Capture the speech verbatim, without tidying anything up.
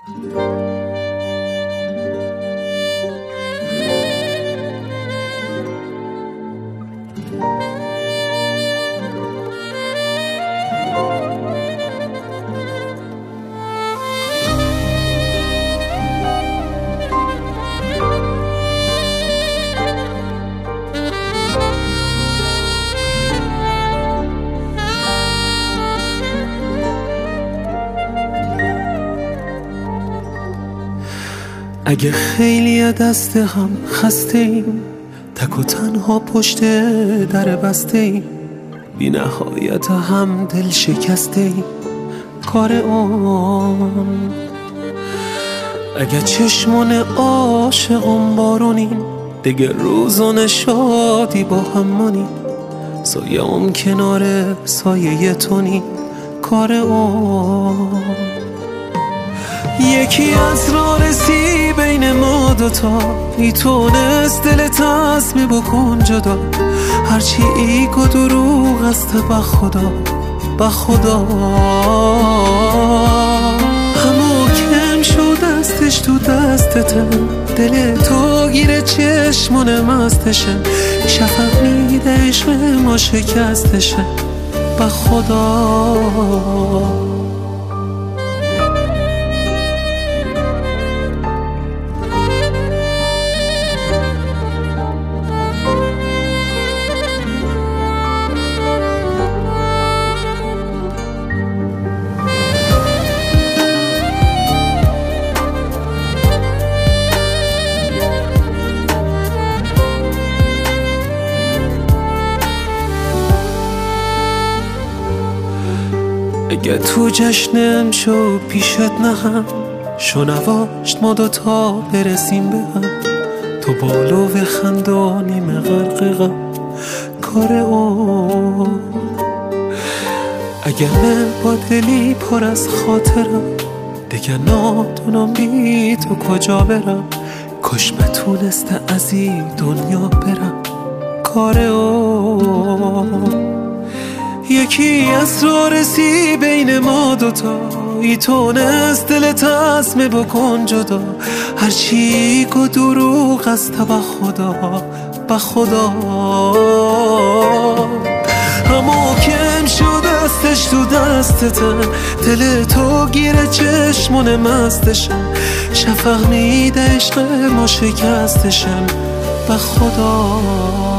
اگه خیلی دست هم خسته ایم، تک و تنها پشت در بسته ایم، بی نهایت هم دل شکسته ایم، کار اون. اگه چشمون عاشقون بارونیم، دیگه روزون شادی با همونیم، سایه اون کنار سایه تونیم، کار اون. یکی از راه رسی بین ما دوتا، ای تونست دل تصمیم بکن جدا، هرچی ایگ و دروغ است به خدا، به خدا. همو کم شد دستش تو دستته، دل تو گیره چشمون مستشه، شفق میده عشق ما شکستشه، به خدا. اگه تو جشنم شو پیشت نهم، شو نواشت ما دوتا برسیم به هم، تو بالو و خندو نیمه غرق غم، کار اون. اگه من با دلی پر از خاطرم، دیگه نادونم بی تو کجا برم، کاش بتونسته از این دنیا برم، کار اون. یکی از راه رسی بین ما دوتا، ای تونست دل تصمیم بکن جدا، هرچی که دروغ است به خدا، به خدا. همو کم شد دستش تو دستته، دل تو گیره چشمون مستشه، شفق میده عشق ما شکستشم، به خدا.